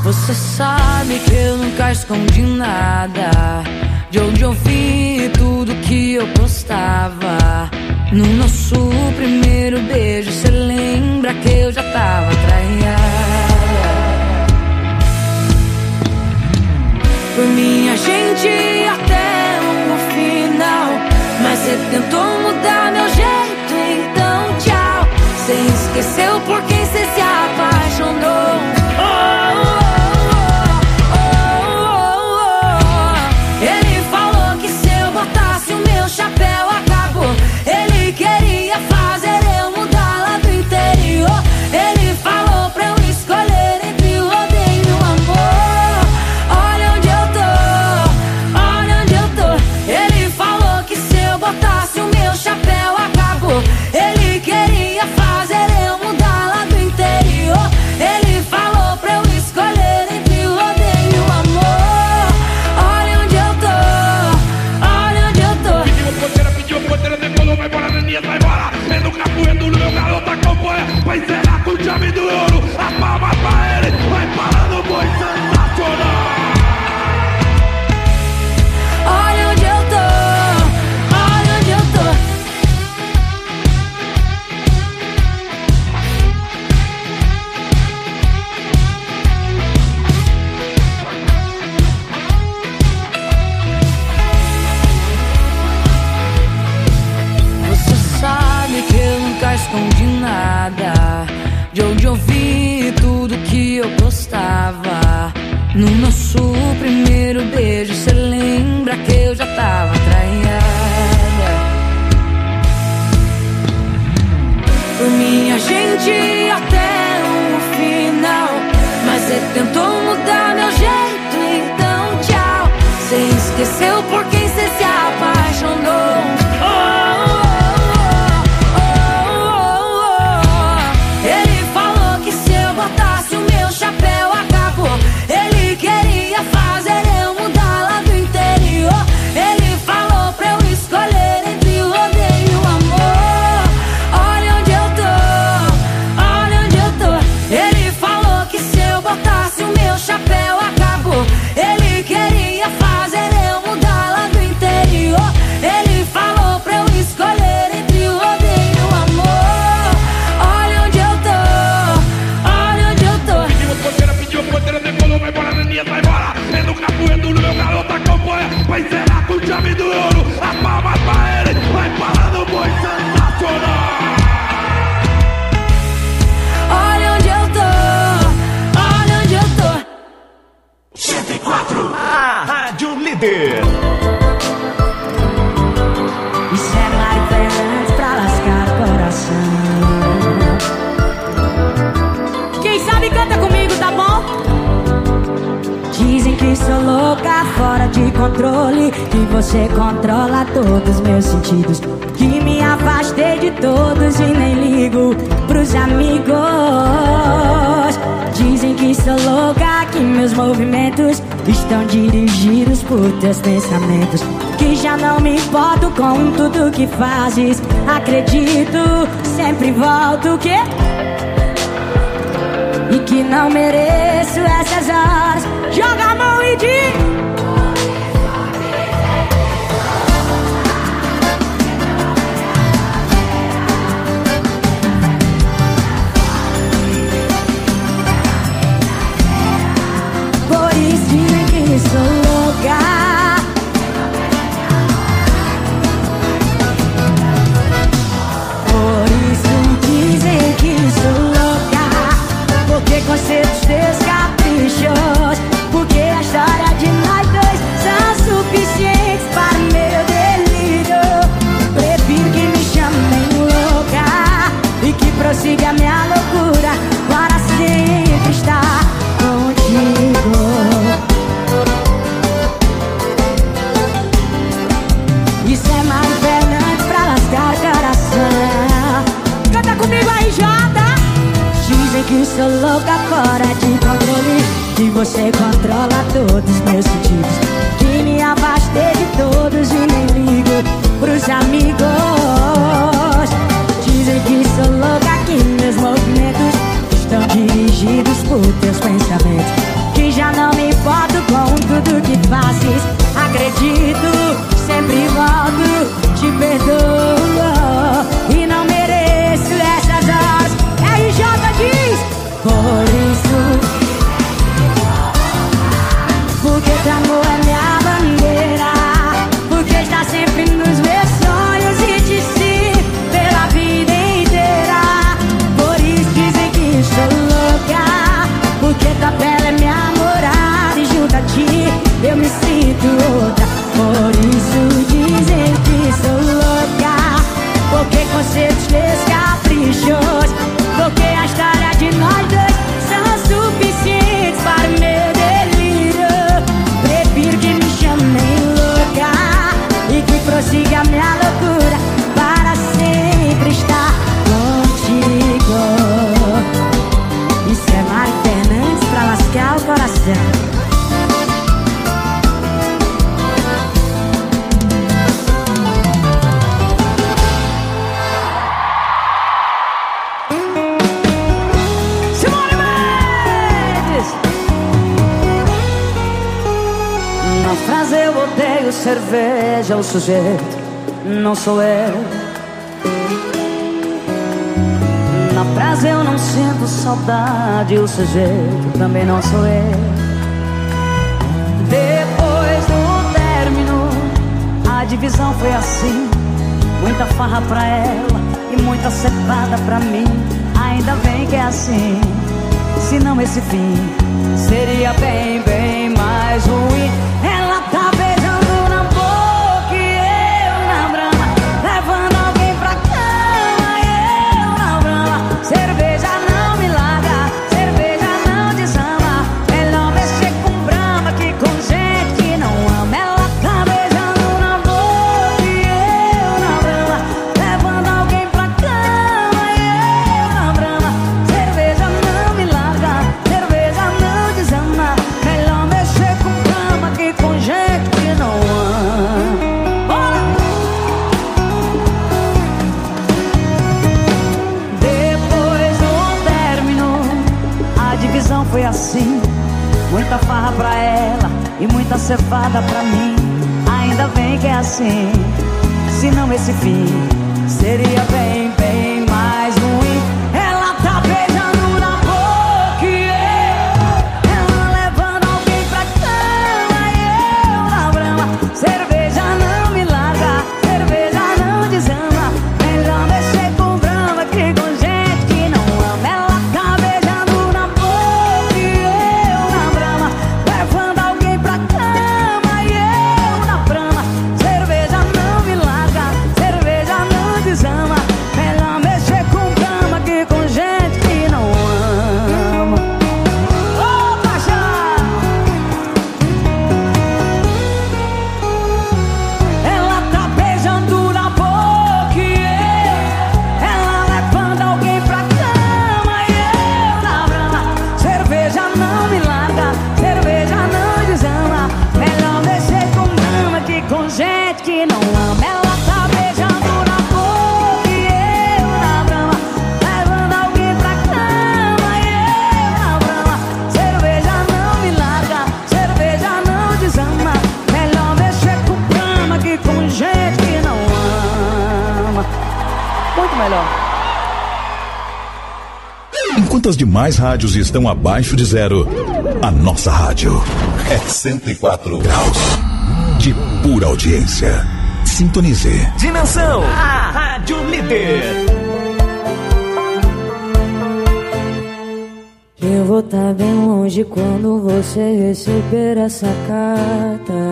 Você sabe que eu nunca escondi nada, de onde eu vi tudo que eu postava. No nosso primeiro beijo, cê lembra que eu já tava traída? Por mim a gente ia até o final, mas cê tentou mudar meu jeito, então tchau. Cê esqueceu por quem cê se apaixonou. Ele falou que se eu botasse o meu chapéu acabou. Ele queria fazer eu mudar lá do interior. Ele falou pra eu escolher entre o odeio e o amor. Olha onde eu tô, olha onde eu tô. Ele falou que se eu botasse o meu chapéu acabou. Ele queria fazer eu mudar lá do interior. Ele falou pra eu escolher entre o odeio e o amor. Olha onde eu tô, olha onde eu tô. Pediu porteira, decolou, vai embora, Neninha, vai embora. É no capoeiro, no meu garoto acompanha. Vai encerrar com chave do ouro. A palma pra ele, vai parar no boi sensacional. Olha onde eu tô, olha onde eu tô. Você sabe que eu nunca escondi nada, de onde eu vi tudo que eu postava. No nosso primeiro beijo, cê lembra que eu já tava traída? Por mim a gente ia até o final, mas cê tentou mudar meu jeito, então tchau. Cê esqueceu por quem cê se apaixonou. Ele falou que se eu botasse o meu chapéu acabou. Ele queria fazer eu mudar lá do interior. Ele falou pra eu escolher entre o odeio e o amor. Olha onde eu tô, olha onde eu tô. Ele falou que se eu botasse o meu chapéu acabou. Ele queria fazer eu mudar lá do interior. Ele falou pra eu escolher entre o odeio e o amor. Olha onde eu tô, olha onde eu tô. Pediu porteira, decolou, vai embora, Neninha, vai embora. É no capoeiro, no meu garoto acompanha. Vai encerrar com chave do ouro. A palma pra ele, vai parar no boi sensacional. Olha onde eu tô, olha onde eu tô. 104, a Rádio Líder. Isso é Mari Fernandes pra lascar o coração. Quem sabe canta comigo, tá bom? Dizem que sou louca, fora de controle, que você controla todos meus sentidos, que me afastei de todos e nem ligo pros amigos. Dizem que sou louca, que meus movimentos estão dirigidos por teus pensamentos, que já não me importo com tudo que fazes. Acredito, sempre volto o quê? E que não mereço essas horas. Joga a mão e diz: por isso dizem que sou louca. Por isso dizem que sou louca, porque conceitos teus caprichos, porque a história de nós dois são suficientes para o meu delírio. Prefiro que me chamem louca e que prossiga a minha loucura para sempre estar contigo. Isso é Mari Fernandes pra lascar o coração. Canta comigo aí, Jota. Dizem que sou louca, fora de controle, que você controla todos meus sentidos, que me afastei de todos e nem ligo pros amigos. Dizem que sou louca, que meus movimentos estão dirigidos por teus pensamentos, que cerveja, o sujeito não sou eu. Na praça eu não sinto saudade, o sujeito também não sou eu. Depois do término, a divisão foi assim: muita farra pra ela e muita cepada pra mim. Ainda bem que é assim, senão esse fim seria bem, bem mais ruim. Ela tá beijando na boca e eu na brama, levando alguém pra cama e eu na brama. Cerveja não me larga, cerveja não desama. Melhor mexer com brama que com gente que não ama. Ela tá beijando na boca e eu na brama, levando alguém pra cama e eu na brama. Cerveja não me larga, cerveja não desama. Melhor mexer com brama que com gente que não ama. Bora! Depois do término, a divisão foi assim: muita farra pra ela e muita cevada pra mim. Ainda bem que é assim, senão esse fim seria bem, bem mais ruim. Ela tá beijando na boca e ela levando alguém pra cama e eu na brama. Cerveja não me larga, cerveja não desama. Melhor mexer com brama que com gente que não ama. Ela tá beijando na boca e eu na brama, levando alguém pra cama e eu na brama. Cerveja não me larga, cerveja não desama. Melhor mexer com brama que com gente que não ama. Ô, paixão! Ela tá beijando na boca e ela levando alguém pra cama e eu na brama. Cerveja não me larga, cerveja não desama. Melhor mexer com brama que com gente que não ama. Ela tá beijando na boca e eu na brama, levando alguém pra cama e eu na brama. Cerveja não me larga, cerveja não desama. Melhor mexer com brama que com gente que não ama. Muito melhor. Enquanto as demais rádios estão abaixo de zero, a nossa rádio é 104 graus de pura audiência. Sintonize. Dimensão, a Rádio Líder. Eu vou tá bem longe quando você receber essa carta.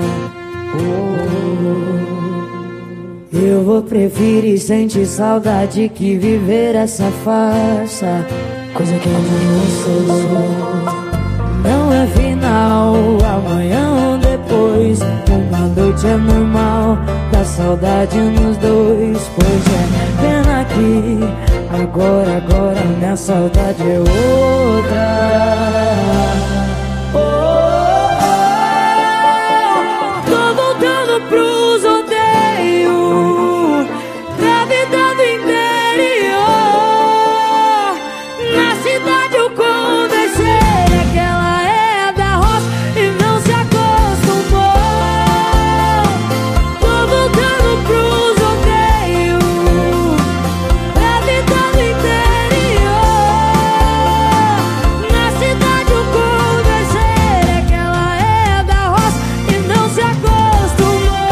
Eu vou preferir sentir saudade que viver essa farsa. Coisa que eu não sou. Não é final, amanhã ou depois. Uma noite é normal, dá saudade nos dois. Pois é, pena que agora minha saudade é outra. Tô voltando pros rodeios, pra vida do interior. Na cidade eu conversei, que ela é da roça e não se acostumou. Tô voltando pros rodeios, pra vida do interior. Na cidade eu conversei, que ela é da roça e não se acostumou.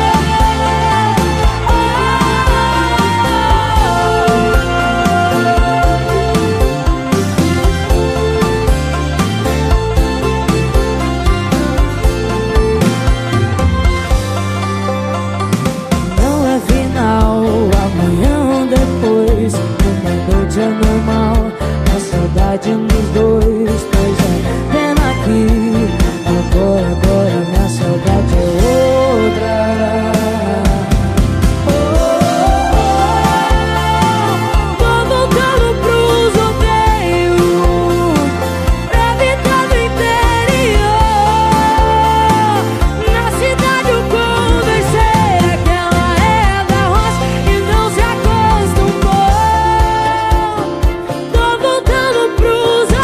Não é final, amanhã ou depois. Uma noite é normal, a saudade nos dois. Pois é, pena que agora minha saudade é outra. Tô voltando pros rodeios, pra vida do interior. Na cidade eu conversei, que ela é da roça e não se acostumou. Tô voltando pros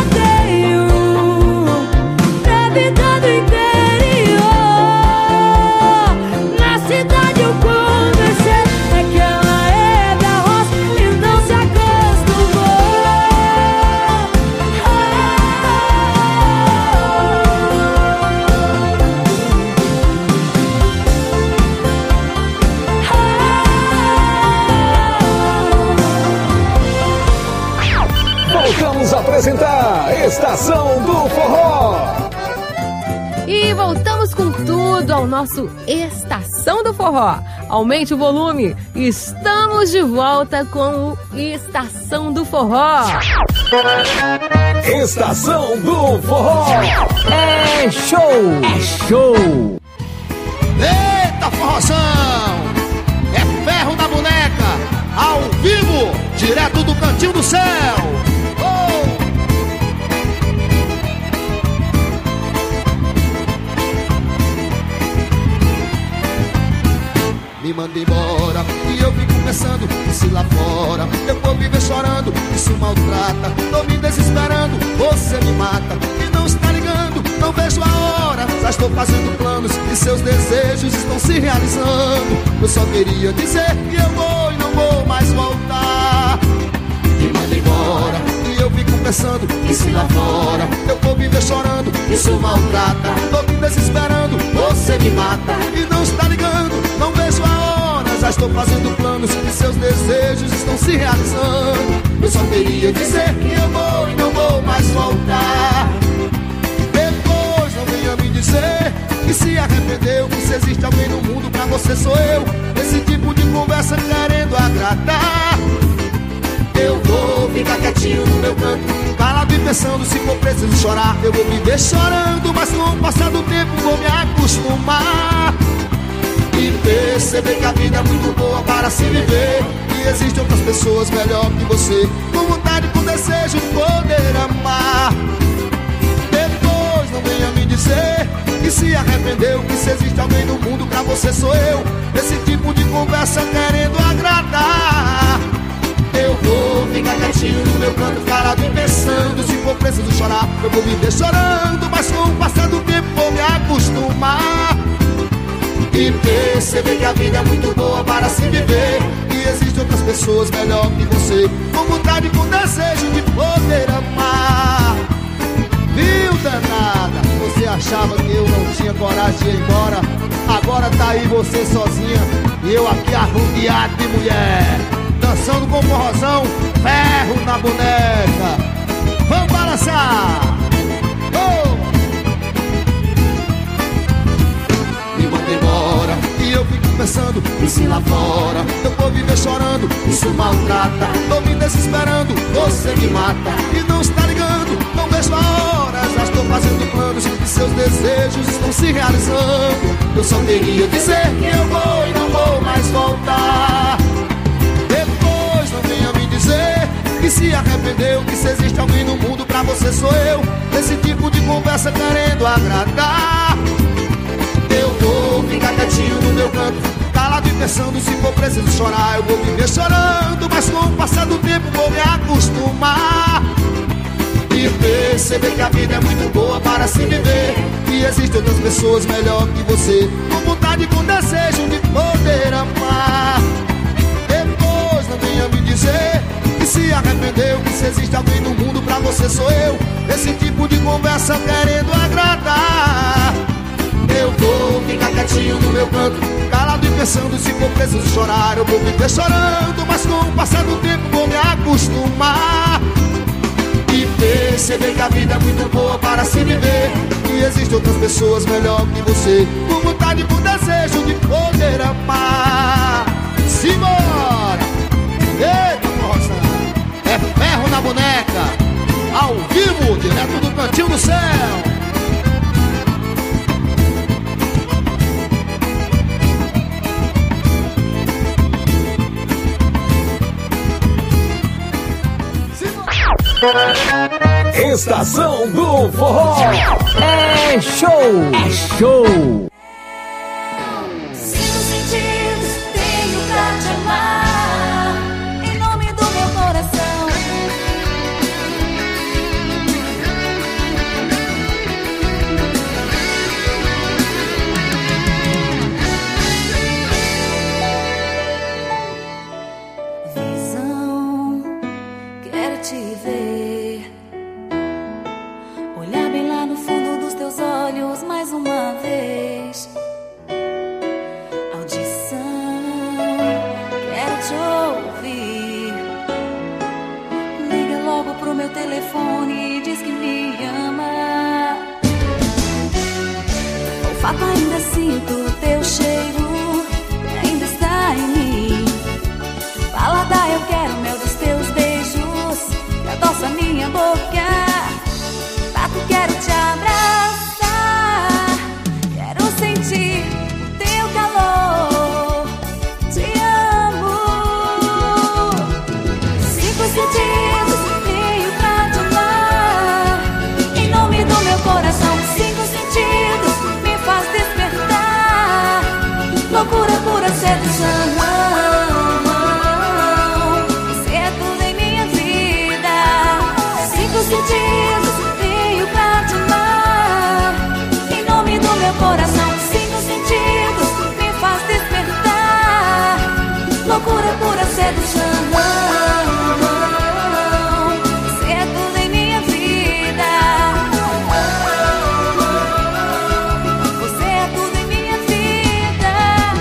Voltamos a apresentar Estação do Forró. E voltamos com tudo ao nosso Estação do Forró. Aumente o volume. Estamos de volta com o Estação do Forró. Estação do Forró. É show. É show. Eita, forrozão! É ferro na boneca, ao vivo, direto do cantinho do céu. Oh! Me manda embora e eu fico pensando que se lá fora eu vou viver chorando, isso maltrata. Tô me desesperando, você me mata e não está ligando, não vejo a hora. Já estou fazendo planos e seus desejos estão se realizando. Eu só queria dizer que eu vou e não vou mais voltar. Me manda embora e eu fico pensando que se lá fora eu vou viver chorando, isso maltrata. Tô me desesperando, você me mata e não está ligando, não vejo a hora. Já estou fazendo planos e seus desejos estão se realizando. Eu só queria dizer que eu vou e não vou mais voltar. Depois não venha me dizer que se arrependeu, que se existe alguém no mundo pra você sou eu. Esse tipo de conversa querendo agradar. Eu vou ficar quietinho no meu canto, calado e pensando, se for preciso chorar eu vou viver chorando, mas com o passar do tempo vou me acostumar e perceber que a vida é muito boa para se viver. E existem outras pessoas melhor que você, com vontade, com desejo de poder amar. Depois não venha me dizer que se arrependeu, que se existe alguém no mundo pra você sou eu. Esse tipo de conversa querendo agradar. Eu vou ficar quietinho no meu canto, calado e pensando, se for preciso chorar eu vou viver chorando, mas com o passar do tempo vou me acostumar e perceber que a vida é muito boa para se viver. E existem outras pessoas melhor que você, com vontade e com desejo de poder amar. Viu, danada? Você achava que eu não tinha coragem de ir embora? Agora tá aí você sozinha e eu aqui arrodeado de mulher, dançando com forrozão, ferro na boneca. Vamos balançar! Oh! Me manda embora e eu fico pensando, e se lá fora eu vou viver chorando, isso maltrata. Tô me desesperando, você me mata e não está ligando, não vejo a hora. Já estou fazendo planos e seus desejos estão se realizando. Eu só queria dizer que eu vou e não vou mais voltar. Não venha me dizer que se arrependeu, que se existe alguém no mundo pra você sou eu. Esse tipo de conversa querendo agradar. Eu vou ficar quietinho no meu canto, calado e pensando, se for preciso chorar eu vou viver chorando, mas com o passar do tempo vou me acostumar e perceber que a vida é muito boa para se viver. E existem outras pessoas melhor que você, com vontade e com desejo de poder amar. Não venha me dizer que se arrependeu, que se existe alguém no mundo pra você sou eu. Esse tipo de conversa querendo agradar. Eu vou ficar quietinho no meu canto, calado e pensando, se for preciso chorar eu vou viver chorando, mas com o passar do tempo vou me acostumar e perceber que a vida é muito boa para se viver. E existem outras pessoas melhor que você, com vontade e com desejo de poder amar. Simbora! Eita, força! É ferro na boneca, ao vivo, direto do cantinho do céu. Estação do Forró. É show. É show. Sinto sentidos, tenho pra te amar, em nome do meu coração. Visão, quero te ver, olhar bem lá no fundo dos teus olhos mais uma vez. Audição, quero te ouvir. Liga logo pro meu telefone fato ainda sinto o teu cheiro, ainda está em mim. Paladar eu quero mel dos teus beijos, que adoça minha boca. Tato quero te abraçar, quero sentir o teu calor. Te amo. 5 sentidos tenho pra te amar, em nome do meu coração. 5 sentidos me faz despertar, loucura pura sedução. Você é tudo em minha vida. 5 sentidos tenho pra te amar, em nome do meu coração. 5 sentidos me faz despertar, loucura pura sedução. Você é tudo em minha vida. Você é tudo em minha vida.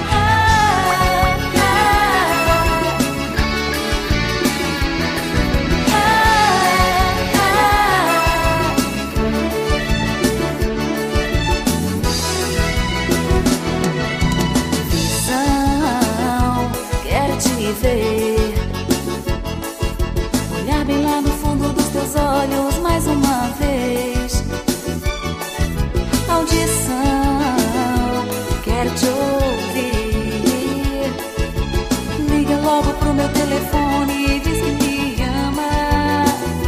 Visão, quero te ver, olhar bem lá no fundo dos teus olhos mais uma vez. Audição, quero te ouvir. Liga logo pro meu telefone e diz que me ama.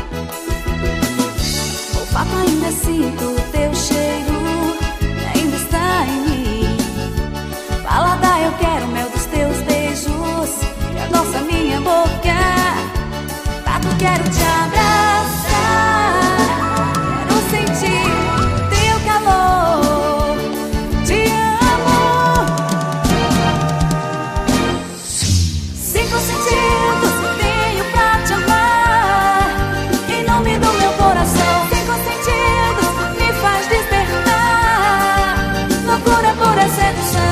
Olfato ainda sinto o teu cheiro, ainda está em mim. Paladar eu quero mel dos teus beijos, que adoça minha boca. Tato quero te abraçar, quero sentir o teu calor. Te amo. 5 sentidos tenho pra te amar, em nome do meu coração. 5 sentidos me faz despertar, loucura pura sedução.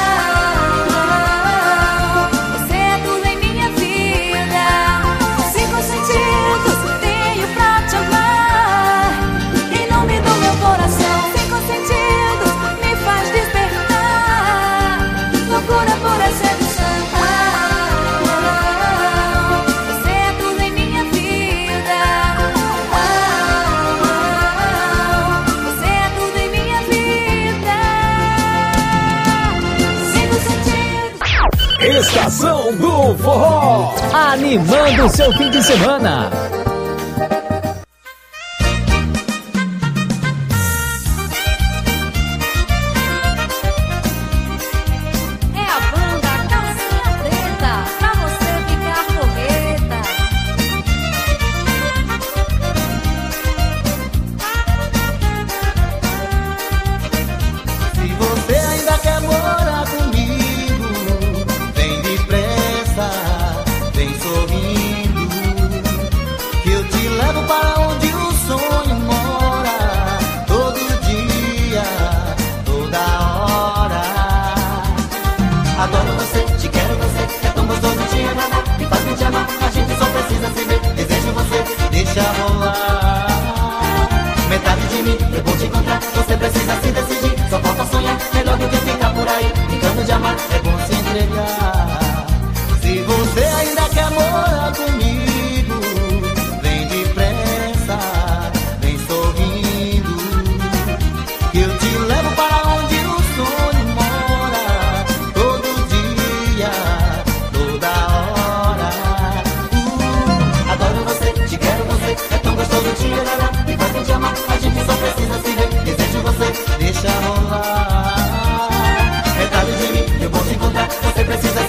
Você é tudo em minha vida. 5 sentidos tenho pra te amar, em nome do meu coração. 5 sentidos me faz despertar, loucura pura sedução. Você é tudo em minha vida. Você é tudo em minha vida. 5 sentidos. Estação do Forró, animando seu fim de semana. É a banda Calcinha Preta, pra você ficar correta. Se você ainda quer morar comigo, vem depressa, vem sorrindo, que eu te levo para onde o sonho mora. Todo dia, toda hora. Adoro você, te quero você, é tão gostoso te agradar, me faz me te amar, a gente só precisa se ver. Desejo você, deixa rolar. Metade de mim, eu vou te encontrar, você precisa se decidir. Só falta sonhar, melhor do que ficar por aí. Brincando de amar, é bom se entregar. Se você ainda quer morar comigo, vem depressa, vem sorrindo, que eu te levo para onde o sonho mora. Todo dia, toda hora. Adoro você, te quero você, é tão gostoso te agradar, me faz me te amar, a gente só precisa se ver. Desejo você, deixa rolar. Metade de mim, eu vou te encontrar, você precisa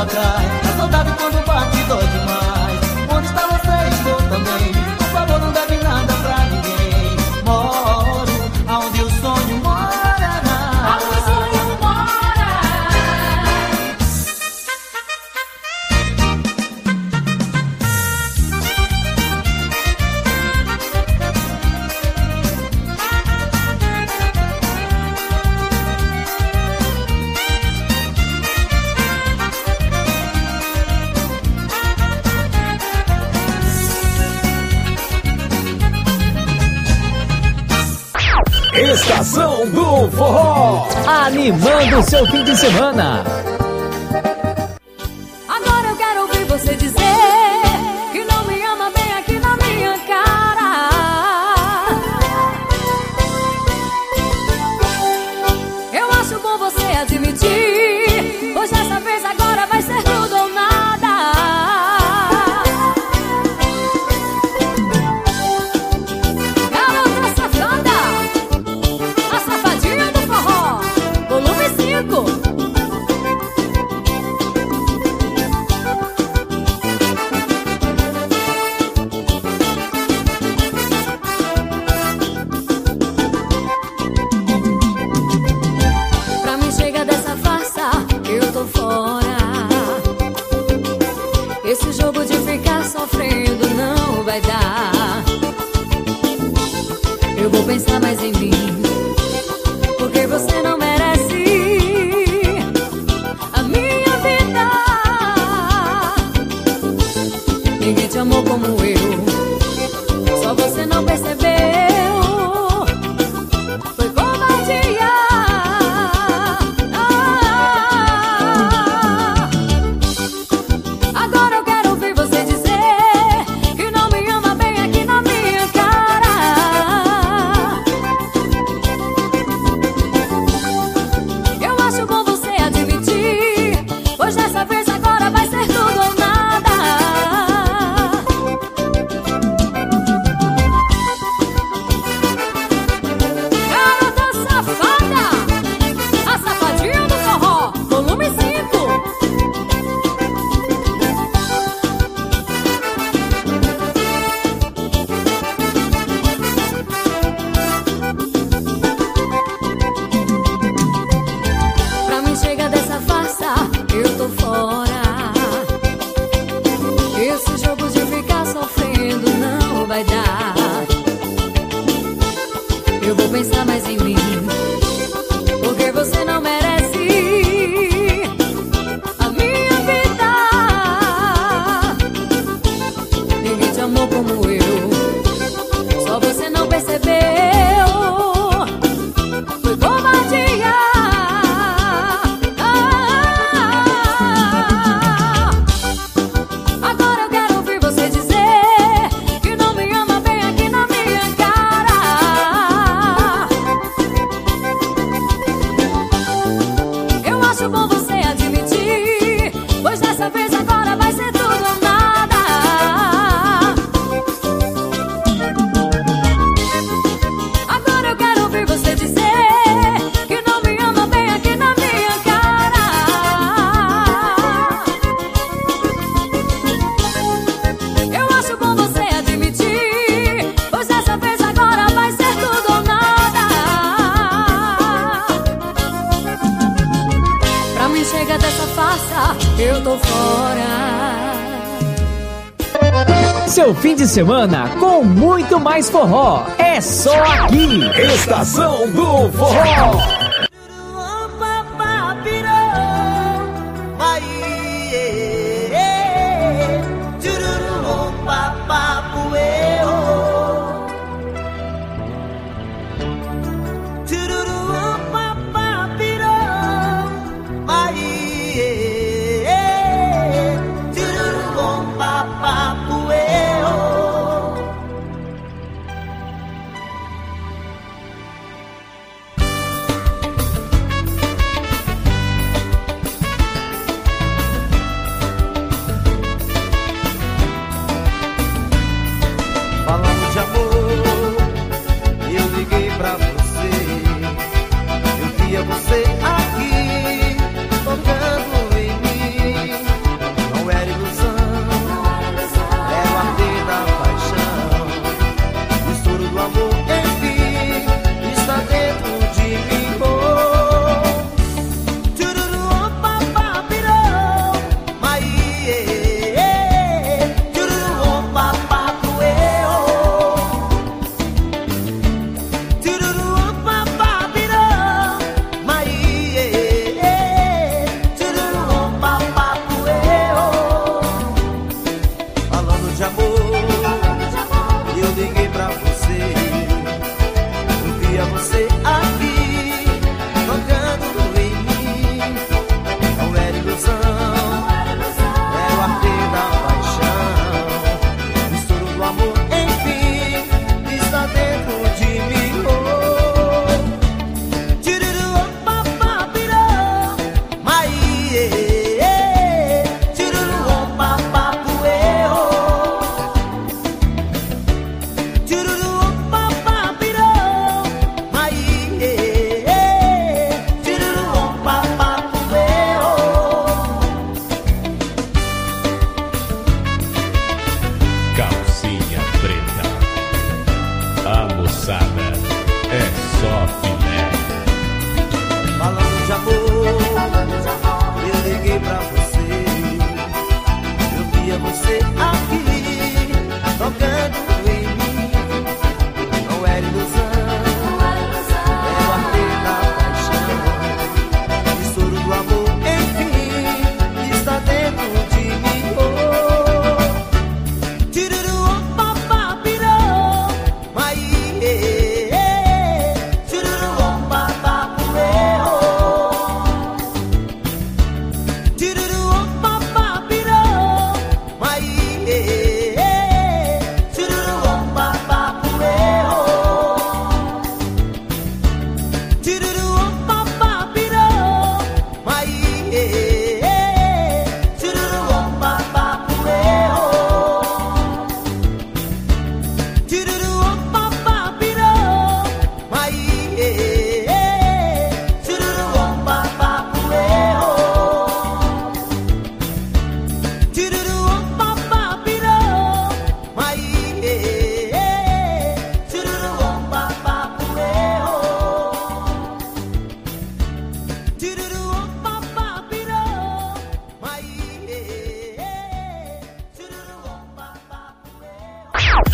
lacrai. A saudade quando bate dói demais. Onde está você? Estou também. Por favor, não deve nada pra ninguém. Moro aonde o sonho morará. Aonde o sonho mora. Estação do Forró, animando o seu fim de semana. Agora eu quero ouvir você dizer que não me ama bem aqui na minha cara. Eu acho bom você admitir, pois dessa vez agora vai ser tudo ou nada. Garota safada, a safadinha do forró, volume 5. Pra mim chega dessa farsa, eu tô fora. Esse jogo de ficar sofrendo não vai dar. Eu vou pensar mais em mim, porque você não merece a minha vida. Ninguém te amou como eu, só você não percebeu. Foi covardia. Agora eu quero ouvir você dizer que não me ama bem aqui na minha cara. Eu acho bom você admitir, pois dessa vez agora vai ser tudo ou nada. Garota safada, a safadinha do forró, volume 5. Pra mim chega dessa farsa, eu tô fora. Esse jogo de ficar sofrendo não vai dar. Eu vou pensar mais em mim, porque você não merece a minha vida. Ninguém te amou como eu, só você não percebeu. Foi covardia. Agora eu quero ouvir você dizer que não me ama bem aqui na minha cara. Eu acho bom você admitir, pois dessa vez agora vai ser tudo ou nada. Agora eu quero ouvir você dizer que não me ama bem aqui na minha cara. Eu acho bom você admitir, pois dessa vez agora vai ser tudo ou nada. Pra mim chega dessa farsa, eu tô fora. Seu fim de semana com muito mais forró. É só aqui. Estação do Forró.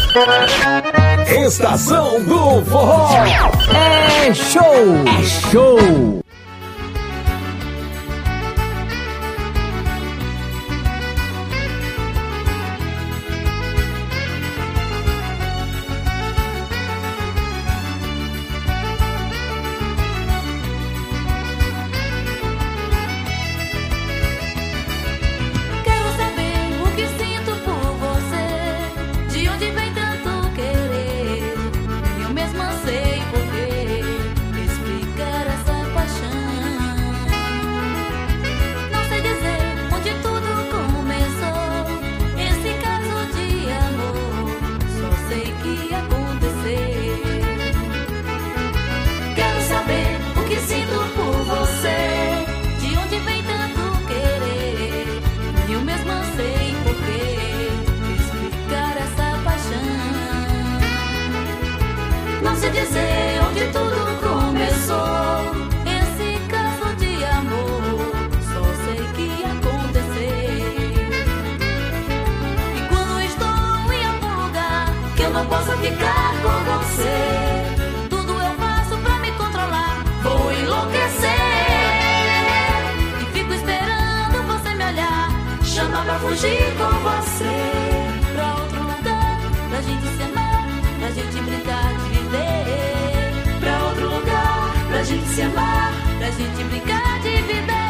Estação do Forró. É show! É show! Ficar com você, tudo eu faço pra me controlar. Vou enlouquecer e fico esperando você me olhar. Chama pra fugir com você pra outro lugar, pra gente se amar, pra gente brincar de viver. Pra outro lugar, pra gente se amar, pra gente brincar de viver.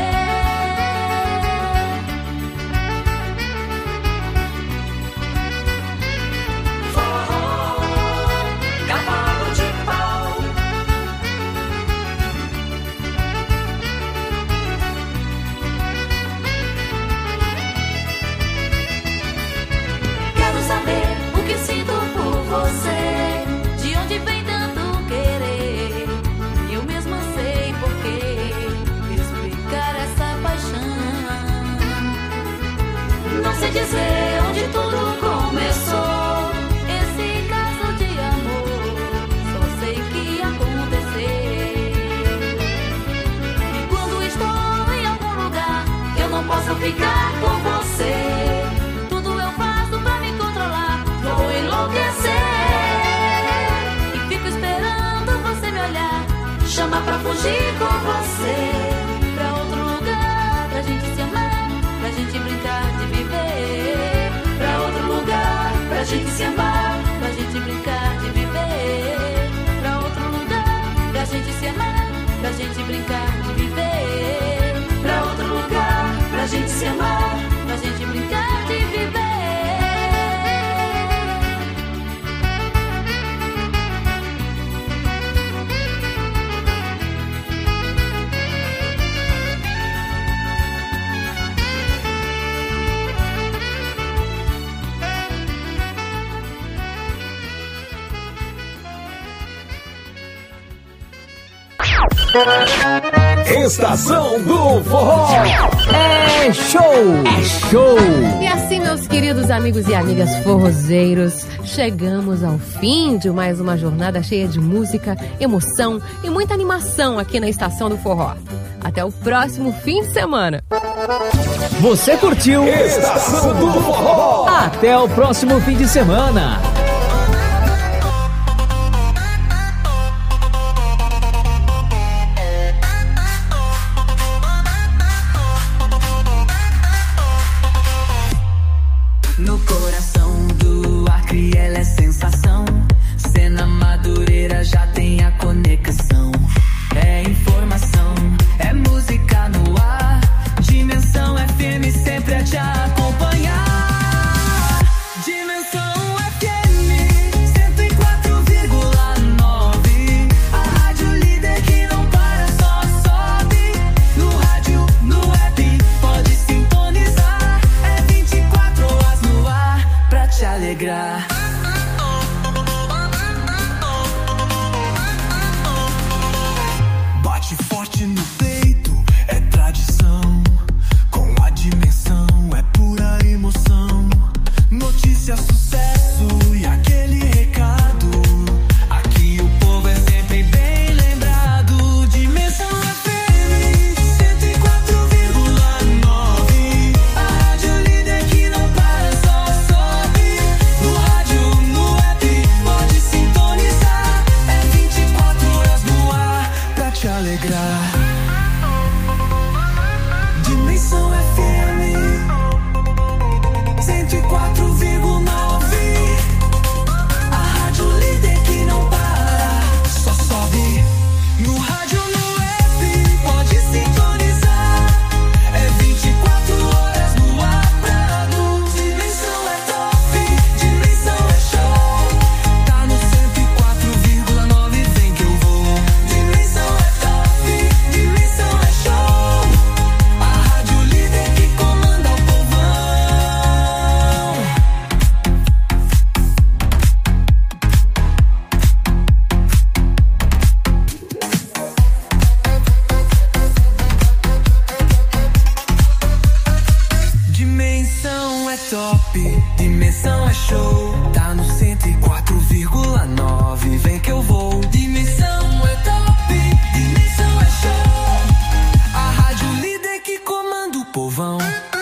Dizer onde tudo começou, esse caso de amor, só sei que acontecer. E quando estou em algum lugar, eu não posso ficar com você. Tudo eu faço pra me controlar, vou enlouquecer e fico esperando você me olhar. Chama pra fugir com você pra outro lugar, pra gente se amar, pra gente brincar de viver. Pra outro lugar, pra gente se amar, pra gente brincar de viver. Pra outro lugar, pra gente se amar, pra gente brincar de viver. Pra outro lugar, pra gente se amar, pra gente brincar de viver. Estação do Forró. É show! É show! E assim, meus queridos amigos e amigas forrozeiros, chegamos ao fim de mais uma jornada cheia de música, emoção e muita animação aqui na Estação do Forró. Até o próximo fim de semana. Você curtiu Estação do Forró? Até o próximo fim de semana. No coração do Acre ela é sensação. Cena Madureira já tem a conexão. É informação, é música no ar. Dimensão FM sempre a te acompanhar. Dimensão FM 104,9. A rádio líder que não para, só sobe. No rádio, no app, pode sintonizar. É 24 horas no ar pra te alegrar. Bate forte no peito, é tradição. Com a dimensão, é pura emoção. Notícia, sucesso e aquele recado. Aqui o povo é sempre bem lembrado. Dimensão FM 104,9. A rádio líder que não para, só sobe. No rádio, é top, dimensão é show. Tá no 104,9, vem que eu vou. Dimensão é top, dimensão é show. A rádio líder que comanda o povão.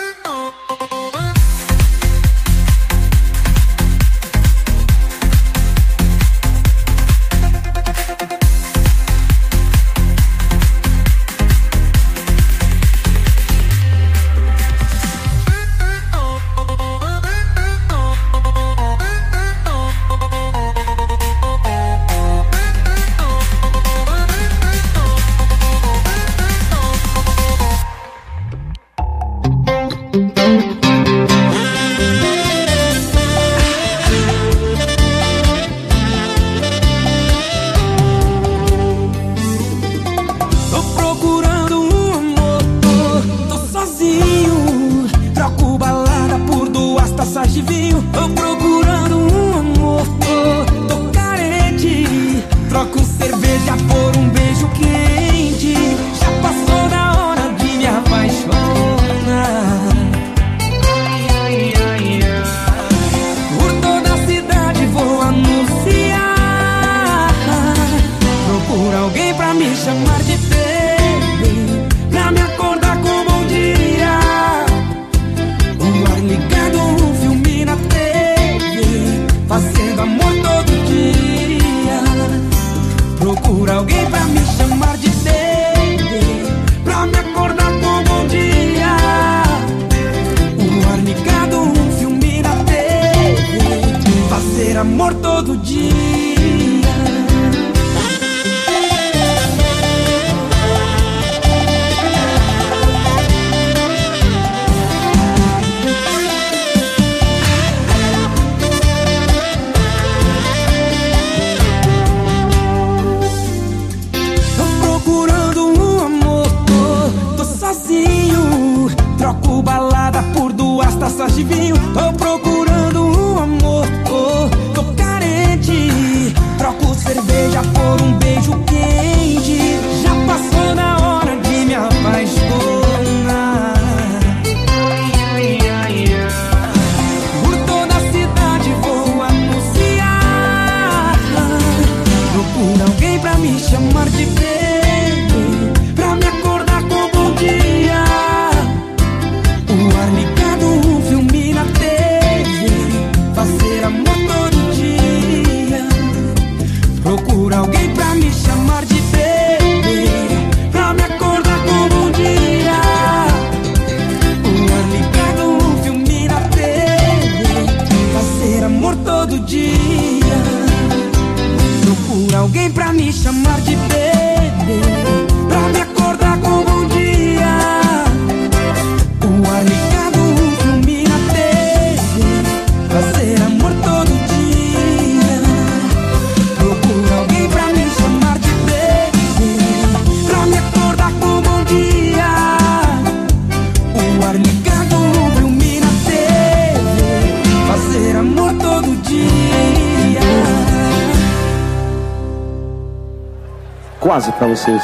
Quase pra vocês.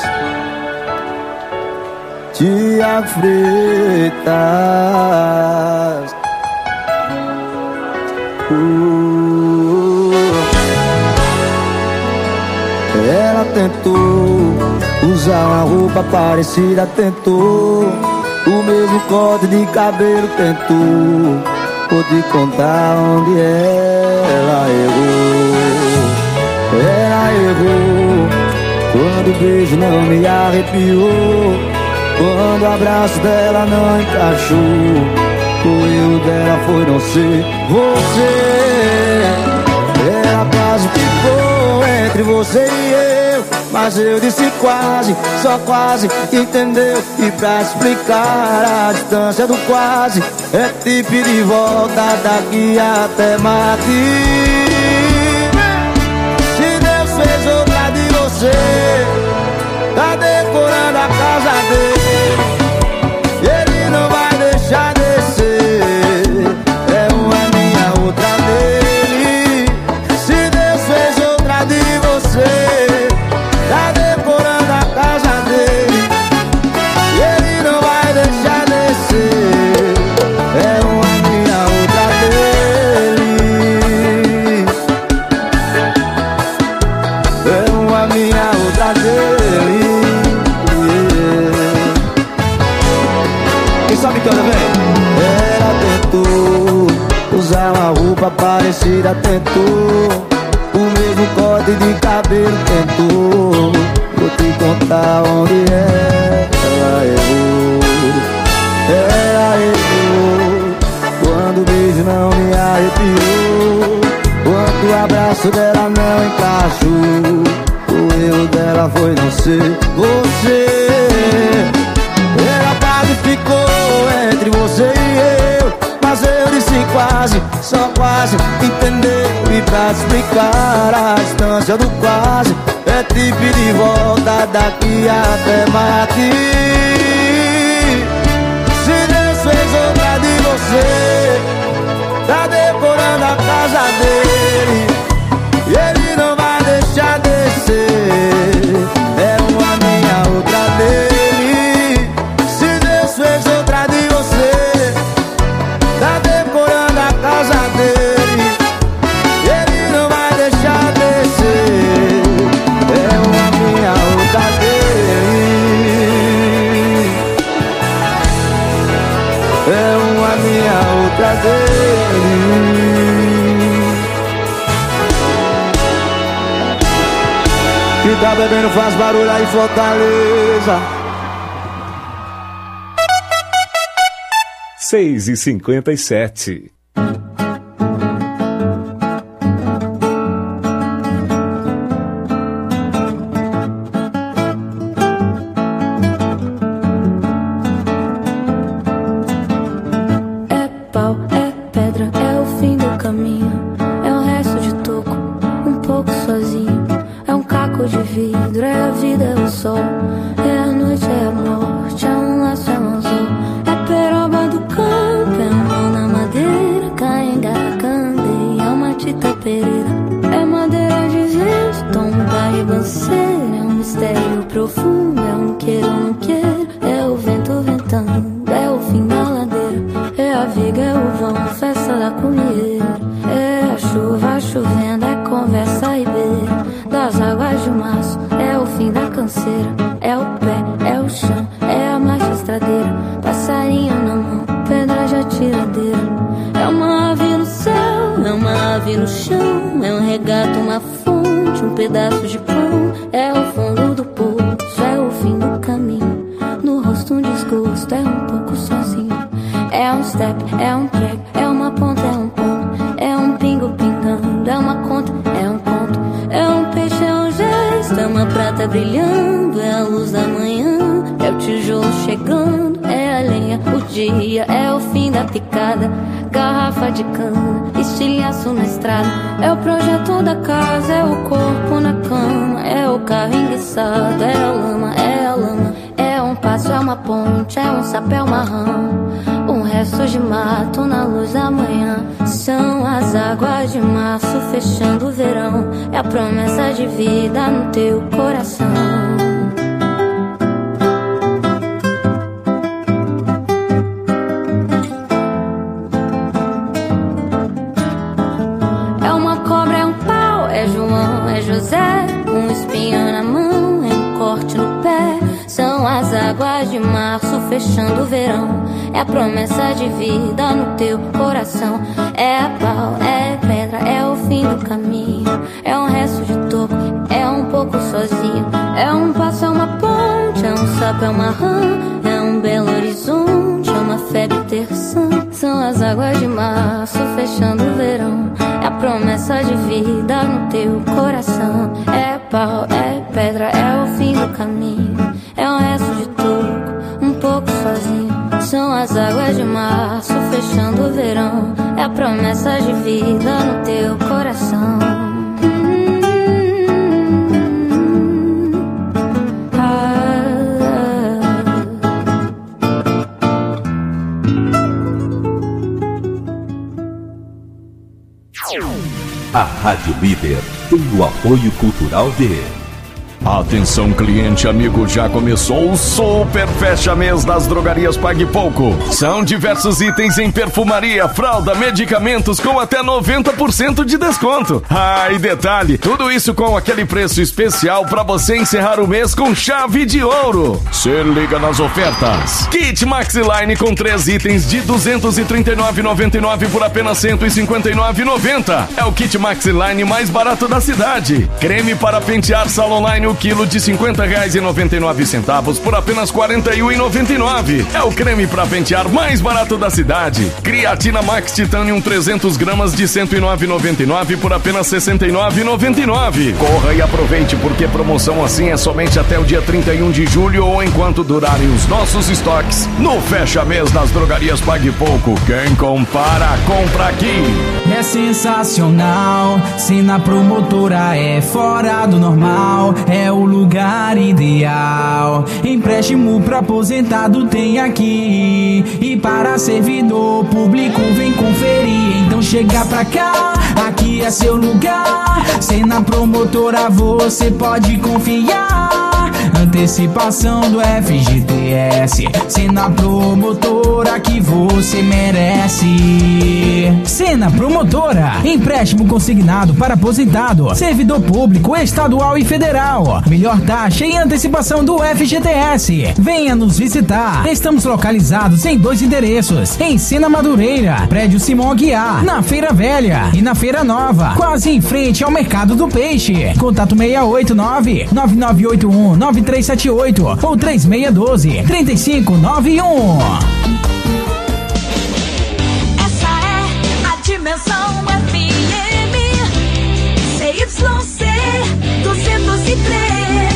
Tiago Freitas. Ela tentou usar uma roupa parecida, tentou o mesmo corte de cabelo, tentou. Vou te contar onde ela errou. Ela errou quando o beijo não me arrepiou, quando o abraço dela não encaixou. O erro dela foi não ser você. Ela quase ficou entre você e eu, mas eu disse quase, só quase, entendeu? E pra explicar a distância do quase, é te pedir de volta daqui até Marte. Fez outra de você, tá decorando a casa dele, e ele não vai deixar descer. É uma minha, outra dele. Se Deus fez outra de você, tá decorando a casa dele, e ele não vai deixar descer. É uma minha, outra roupa parecida tentou, o mesmo corte de cabelo tentou. Vou te contar onde ela errou. Ela errou quando o beijo não me arrepiou, quando o abraço dela não encaixou. O erro dela foi não ser você. Ela quase ficou entre você e eu, mas eu disse quase, só quase entendeu. E pra te explicar a distância do quase, é te pedir volta daqui até Marte. Se Deus fez outra de você, tá decorando a casa dele, e ele não vai deixar descer. É uma minha, outra dele. Se Deus fez outra de você, tá decorando a casa dele, e ele não vai deixar descer. É uma minha, outra dele. É uma minha, outra dele. Que tá bebendo faz barulho aí, Fortaleza. 6h57. É pau, é pedra, é o fim do caminho. É um resto de toco, um pouco sozinho. É um caco de vidro, é a vida, é o sol. É a noite, é a morte, é um laço, é um anzol. É peroba do campo, é mão na madeira. Caenga, candeia, é uma tita pereira. É madeira de vento, tom da ribanceira. É um mistério profundo, é um queiro, não queiro. É o vento ventando, é o fim da ladeira. É a viga, é o vão, festa da comieira. É a chuva chovendo, é conversa e beira. Das águas de março, é o fim da canseira. É o pé, é o chão, é a marcha estradeira. Passarinho na mão, pedra de atiradeira. É uma ave no céu, é uma ave no chão. É um regato, uma fonte, um pedaço de pão. É o fundo do poço, é o fim do caminho. No rosto um desgosto, é um pouco sozinho. É um step, é um prego, é uma ponta, é um ponto. É um pingo pingando, é uma conta, é um ponto. É um peixe, é um gesto, é uma prata brilhando. É a luz da manhã, é o tijolo chegando. É a lenha, o dia, é o fim da picada. Garrafa de cana, estilhaço na estrada. É o projeto da casa, é o corpo na cama. É o carro enguiçado, é a lama, é a lama. É um passo, é uma ponte, é um sapo, é uma rama. Um resto de mato na luz da manhã. São as águas de março fechando o verão. É a promessa de vida no teu coração. É uma cobra, é um pau, é João, é José. Um espinho na mão, é um corte no pé. São as águas de março fechando o verão. É a promessa de vida no teu coração. É pau, é pedra, é o fim do caminho. É um resto de toco, é um pouco sozinho. É um passo, é uma ponte, é um sapo, é uma rã. É um belo horizonte, é uma febre terçã. São as águas de março fechando o verão. É a promessa de vida no teu coração. É pau, é pedra, é o fim do caminho. É um resto de toco, um pouco sozinho. São as águas de março fechando o verão. É a promessa de vida no teu coração. A Rádio Líder tem o apoio cultural de Atenção, cliente amigo, já começou o Super Fecha Mês das Drogarias Pague Pouco. São diversos itens em perfumaria, fralda, medicamentos com até 90% de desconto. Ah, e detalhe, tudo isso com aquele preço especial para você encerrar o mês com chave de ouro. Se liga nas ofertas. Kit Maxiline com 3 itens de R$ 239,99 por apenas R$ 159,90. É o Kit Maxiline mais barato da cidade. Creme para pentear Salonline, o quilo de R$ 50,99 por apenas R$ 41,99. É o creme para pentear mais barato da cidade. Creatina Max Titanium 300 gramas de R$ 109,99 por apenas R$ 69,99. Corra e aproveite, porque promoção assim é somente até o dia 31 de julho ou enquanto durarem os nossos estoques. No Fecha Mês das Drogarias Pague Pouco. Quem compara, compra aqui. É sensacional, se na promotora é fora do normal, é o lugar ideal. Empréstimo pra aposentado tem aqui, e para servidor público vem conferir. Então chega pra cá, aqui é seu lugar. Se na promotora você pode confiar. Antecipação do FGTS, Sena Promotora que você merece. Sena Promotora, empréstimo consignado para aposentado, servidor público estadual e federal. Melhor taxa e antecipação do FGTS. Venha nos visitar. Estamos localizados em 2 endereços: em Sena Madureira, prédio Simão Aguiar, na Feira Velha, e na Feira Nova, quase em frente ao Mercado do Peixe. Contato 689-9981-9378 ou 3612-3591. Essa é a Dimensão FM CYC 203,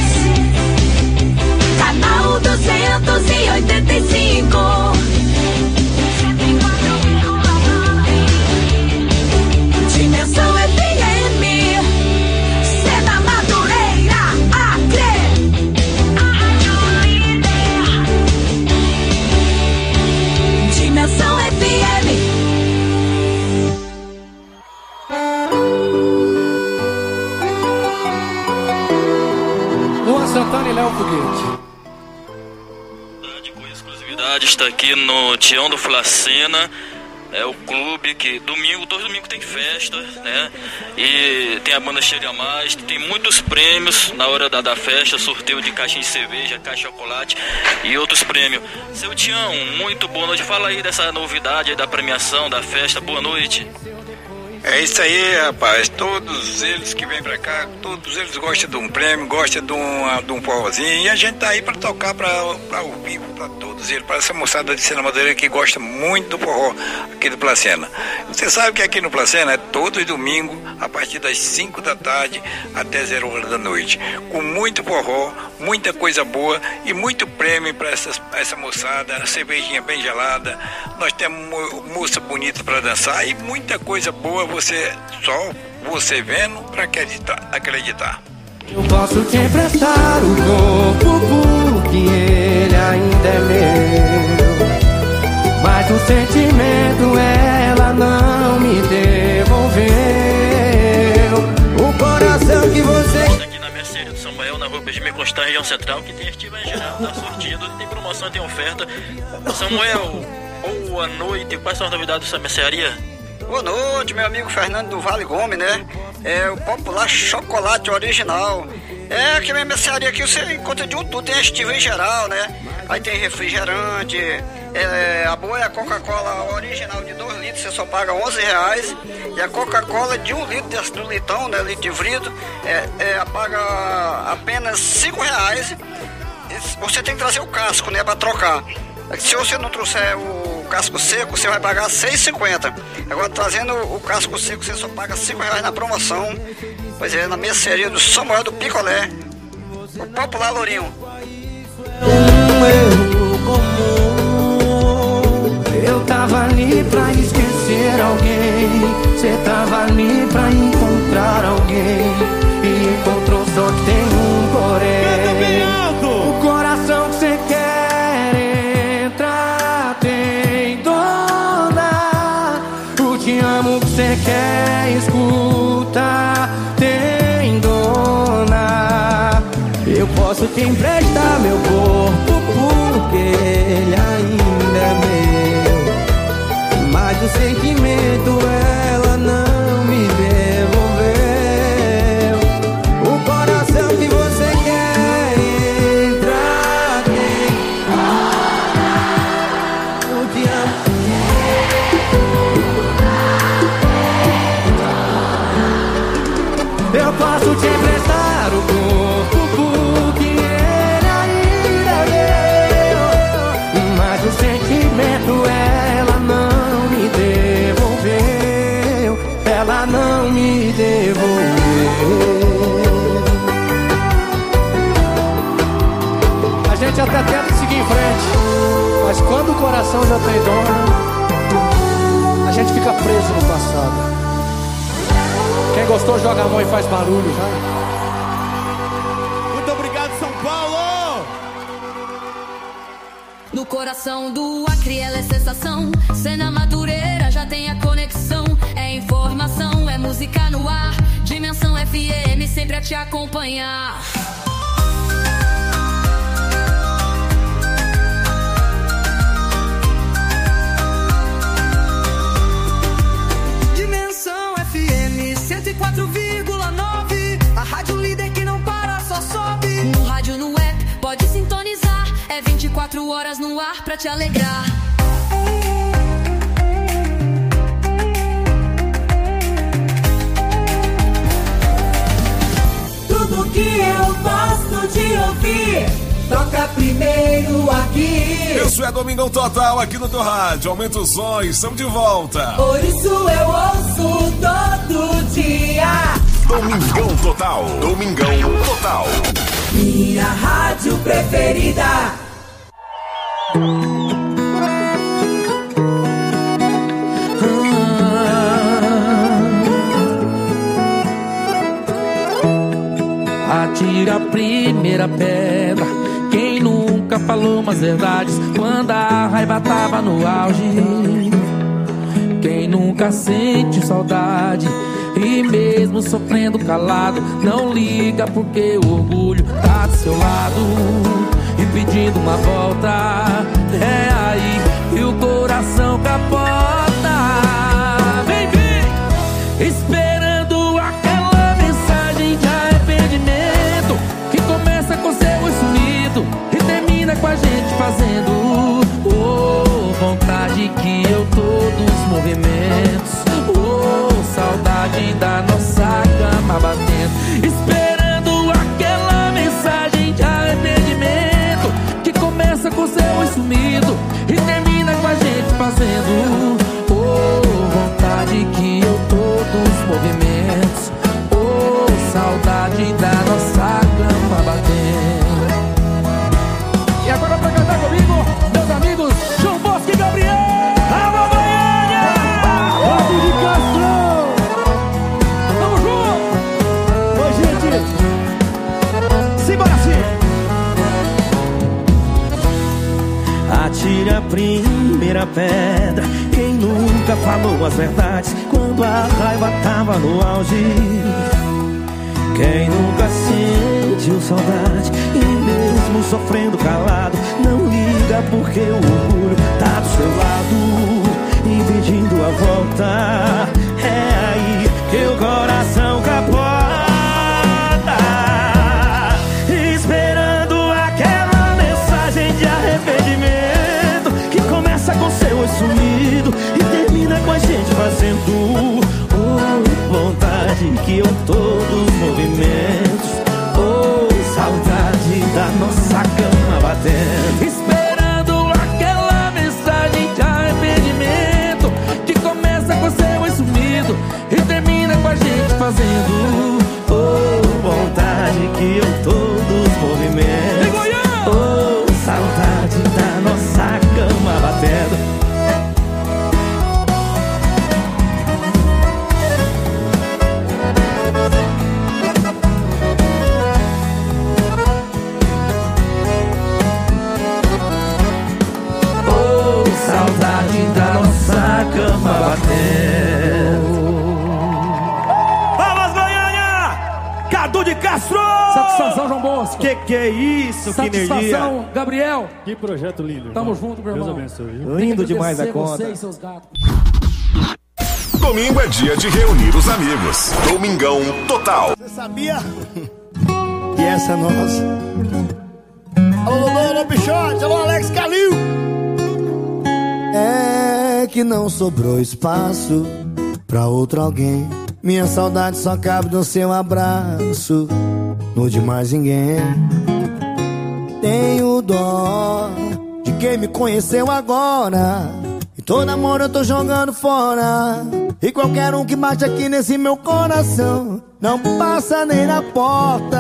canal 285. Dimensão FM, Sena Madureira, Acre. Dimensão FM. Luan Santana e Léo Foguete. Com exclusividade, está aqui no Tião do Flacena. É o clube que todo domingo tem festa, né? E tem a banda Chega Mais, tem muitos prêmios na hora da festa, sorteio de caixa de cerveja, caixa de chocolate e outros prêmios. Seu Tião, muito boa noite. Fala aí dessa novidade da premiação, da festa. Boa noite. É isso aí, rapaz. Todos eles que vêm pra cá, todos eles gostam de um prêmio, gostam de um forrozinho. E a gente tá aí pra tocar pra ao vivo, pra todos eles, pra essa moçada de Sena Madureira que gosta muito do forró aqui do Placena. Você sabe que aqui no Placena é todo domingo, a partir das 5 da tarde até 0 horas da noite. Com muito forró, muita coisa boa e muito prêmio pra essa moçada, cervejinha bem gelada. Nós temos moça bonita pra dançar e muita coisa boa. Só você vendo pra acreditar. Eu posso te emprestar o corpo porque ele ainda é meu, mas o sentimento ela não me devolveu. O coração que você... Aqui na mercearia do Samuel, na rua Benjamin Constant, região central, que tem estiva em geral, tá sortido, tem promoção, tem oferta. Samuel, boa noite. Quais são as novidades dessa mercearia? Boa noite, meu amigo Fernando do Vale Gomes, né? É o popular chocolate original. É que minha mercearia aqui você encontra de um tudo, tem estiva em geral, né? Aí tem refrigerante, a boa é a Coca-Cola original de 2 litros, você só paga R$11. E a Coca-Cola de 1 litro, desse do litão, né? Litro de vidro, paga apenas R$5. Você tem que trazer o casco, né? Pra trocar. Se você não trouxer o casco seco, você vai pagar R$6,50. Agora, trazendo o casco seco, você só paga R$5 na promoção. Pois é, na mercearia do Samuel do Picolé, o popular Lourinho. Um erro comum. Eu tava ali pra esquecer alguém, você tava ali pra encontrar alguém, e encontrou, só que tem um porém. O coração que você quer entrar tem dona. O te amo que você quer escutar tem dona. Eu posso te emprestar meu corpo porque ele ainda é meu, mas o sentimento ela não me devolveu. O coração que você quer entrar tem. Eu te amo. Eu posso te emprestar o corpo porque ele ainda é meu, mas o sentimento ela não me devolveu. Ela não me devolveu. A gente até tenta seguir em frente, mas quando o coração já tem dono, a gente fica preso no passado. Quem gostou joga a mão e faz barulho, tá? Muito obrigado, São Paulo! No coração do Acre ela é sensação. Cena Madureira já tem a conexão. É informação, é música no ar. Dimensão FM sempre a te acompanhar. Dimensão FM 104,9. A rádio líder que não para, só sobe. No rádio, no app, pode sintonizar. É 24 horas no ar pra te alegrar. Tudo que eu gosto de ouvir, toca primeiro aqui. Isso é Domingão Total aqui no teu rádio. Aumenta o som e estamos de volta. Por isso eu ouço todo dia. Domingão Total. Domingão Total. Minha rádio preferida. Atira a primeira pedra. Quem nunca falou umas verdades quando a raiva tava no auge? Quem nunca sente saudade e mesmo sofrendo calado não liga porque o orgulho tá do seu lado e pedindo uma volta. É aí que o coração capota. Vem, vem, esperando aquela mensagem de arrependimento que começa com seu oi sumido e termina com a gente fazendo vontade que eu tô dos movimentos. Saudade da nossa cama batendo, esperando aquela mensagem de arrependimento que começa com seu oi sumido e termina com a gente fazendo vontade que eu tô dos movimentos. Saudade da nossa cama batendo. E agora pra cantar comigo, meus amigos João Bosco e Gabriel. Alô, Goiânia! Rodo de Castro! Tamo junto! Oi, gente! Simbora assim! Atire a primeira pedra. Quem nunca falou as verdades quando a raiva tava no auge? Quem nunca sentiu saudade e mesmo sofrendo calado não liga porque o orgulho tá do seu lado e pedindo a volta. É aí que o coração capota, esperando aquela mensagem de arrependimento que começa com seu oi sumido e termina com a gente fazendo vontade que eu tô dos movimentos. Saudade da nossa cama batendo, esperando aquela mensagem de arrependimento que começa com seu oi sumido e termina com a gente fazendo vontade que eu tô dos movimentos. Saudade da nossa cama batendo. Saudade da nossa cama batendo. Vamos, Goiânia! Cadu de Castro! Satisfação, João Bosco. Que é isso, que energia. Satisfação, Gabriel. Que projeto lindo. Tamo junto, meu irmão. Deus abençoe. Viu? Lindo demais a conta. Você e seus gatos. Domingo é dia de reunir os amigos. Domingão total. Você sabia que essa é nossa? Alô, Lobão, alô, Bichote, alô, Alex Calil. É que não sobrou espaço pra outro alguém. Minha saudade só cabe no seu abraço, no de mais ninguém. Tenho dó de quem me conheceu agora, e todo amor eu tô jogando fora. E qualquer um que bate aqui nesse meu coração não passa nem na porta.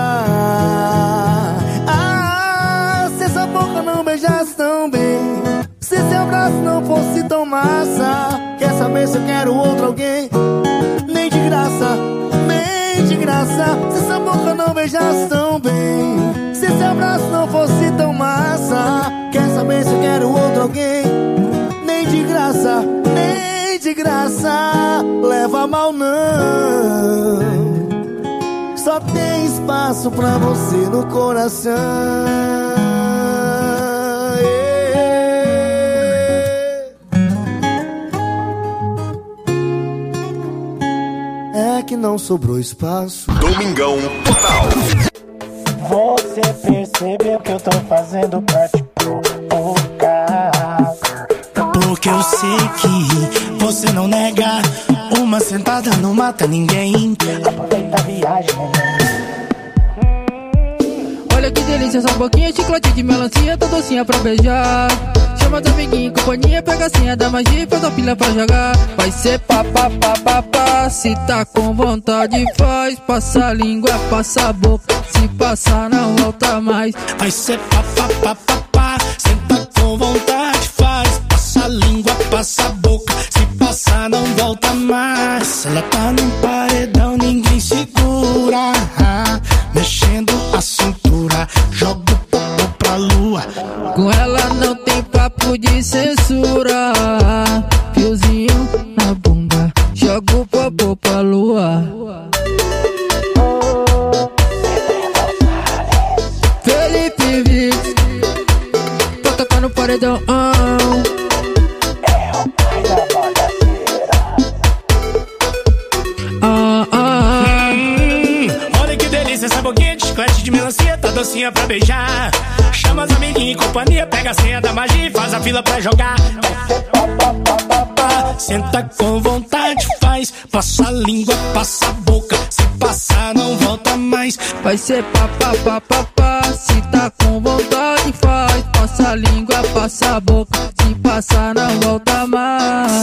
Ah, se essa boca não beijasse tão bem, se seu abraço não fosse tão massa, quer saber se eu quero outro alguém? Nem de graça, nem de graça. Se essa boca não beijasse tão bem, se seu abraço não fosse tão massa, quer saber se eu quero outro alguém? Nem de graça, nem de graça. Leva mal não, só tem espaço pra você no coração. É que não sobrou espaço. Domingão total. Você percebeu que eu tô fazendo pra te provocar? Porque eu sei que você não nega. Uma sentada não mata ninguém. Aproveita a viagem. Olha que delícia, essa boquinha, chiclete de melancia, tá docinha pra beijar. Chama os amiguinhos em companhia, pega a senha da magia e faz a pilha pra jogar. Vai ser papapá, se tá com vontade faz. Passa a língua, passa a boca, se passar não volta mais. Vai ser papapá, se tá com vontade faz. Passa a língua, passa a boca, se passar não volta mais. Ela tá num paredão, ninguém segura. Mexendo a cintura, joga o popô pra lua. Com ela não tem papo de censura. Fiozinho na bunda, joga o popô pra lua. Felipe Vix, tô tocando paredão. Olha que delícia essa boquinha de chiclete de melancia, tá docinha pra beijar. Chama as amiguinhas em companhia, pega a senha da magia e faz a fila pra jogar. Senta com vontade, faz. Passa a língua, passa a boca, se passar não volta mais. Vai ser papapá, se tá com vontade faz. Passa a língua, passa a boca, se passar não volta mais.